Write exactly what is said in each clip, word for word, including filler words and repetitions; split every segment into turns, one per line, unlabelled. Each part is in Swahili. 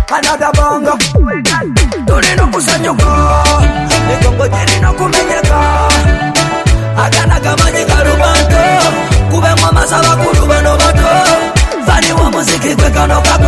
another bongo. Tulino kusanyuka, migongo jirino kumenyeka. Agana gamanyika rubanto, kube mama saba kuruba no bato. Fani wa muziki kwe kano kaka.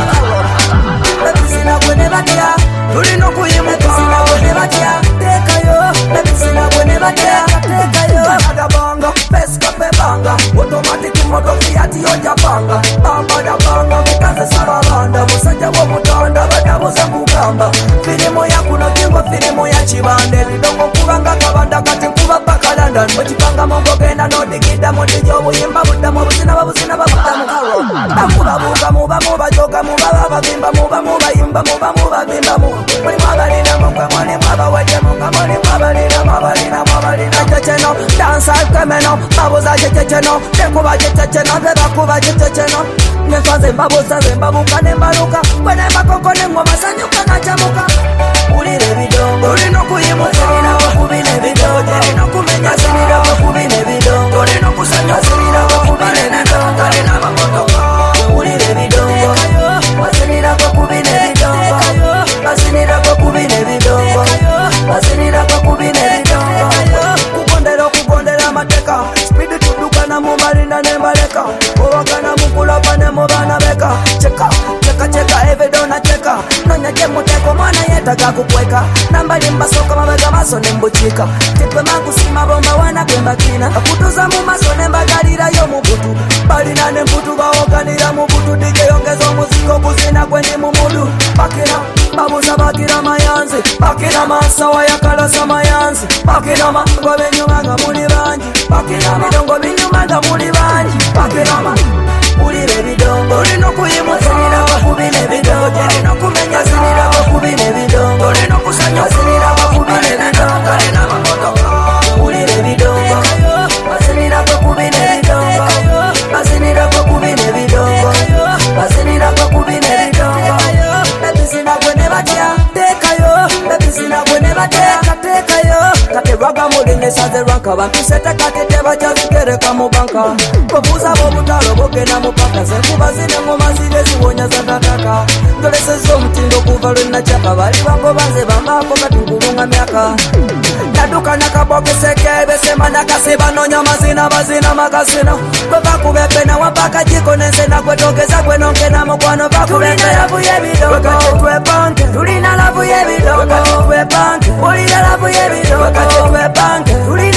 Bebisina kwene batia, tulino kuyimuka. Bebisina kwene batia, teka yo. Bebisina kwene batia, teka yo. Another bongo, peska pe banga. Automatic moto fiati oja banga. Bamba da banga, mikaze sababanda. Musanja wa mutanda, badamu za mugamba. Filimo ya kuno kingo, filimo ya chibande. Lidongo kubanga kabanda kati kuba baka London. Mchipanga mongo gena no digida modijo. Uyimba buda mubusina babusina babuda mukaro. Muba muba muba muba joka muba baba bimba muba muba imba muba muba bimba muba. Muli mabalina muba mwani mwaba waje muba mwani mabalina mabalina mabalina. Checheno, dance al kemeno. Babuza checheno, dekuba checheno. Beba kuba checheno. Nefanze babuza zemba buka nembaluka. Kwene makoko nengoma sanyuka na chamuka. Ulire bidongo, ulino kuyimuka. Asinira wakubine bidongo, ulino kumenya. Asinira wakubine bidongo, ulino kusanya. Asinira wakubine bidongo, ulino mamotoka. Ulire bidongo, asinira wakubine bidongo. Asinira wakubine bidongo, asinira wakubine bidongo. Kukondera kukondera mateka, speed tuduka na mumalinda nembaleka. Owakana mukula pane mubana beka. Cheka, cheka cheka evedona cheka. Nonya jemuteko mwana yetaga kukweka. Nambali mbasoka mabega maso nembuchika. Tikwe magusima bomba wana kwemba kina. Akutuza mu maso nembagalira yo mubutu. Balina nembutu bawoganira mubutu. D J ongezo muziko kuzina kweni mumudu. Bakina, babuza bakira mayanzi. Bakina masawa ya kalasa mayanzi. Bakina ma, kwa benyumanga muli banji. Bakina midongo binyumanga muli banji. Bakina ma, ulire bidongo. Ulino kuyimuka. Asinira wakubine bidongo. Ulino kumenya. Asinira wakubine bidongo. Ulino kusanya. Asinira wakubine bidongo. Ulino mamotoka. Ulire bidongo. Asinira wakubine bidongo. Asinira wakubine bidongo. Asinira wakubine bidongo. Bebisina kwene batia, teka yo. Bebisina kwene batia, teka yo. Kate raga mulinge saze ranka. Bantu sete kate teba jazi kereka mubanka. Kofuza bobutalo bogena mupaka. Zenkuba zine ngoma zile ziwonya za tataka. Ndolese zo mtindo kuvalu na chaka. Bali bango banze bambako katungulunga miaka. Naduka nakaboke seke besema nakaseba nonya mazina bazina makasina. Kwa baku bepe na wapaka jiko nesena kwetogeza kwenonke na mkwano baku bepe. Tulina labu yebido. Wakati tue banke. Tulina labu yebido. Wakati tue banke. Ulina labu yebido. Wakati tue banke. Tulina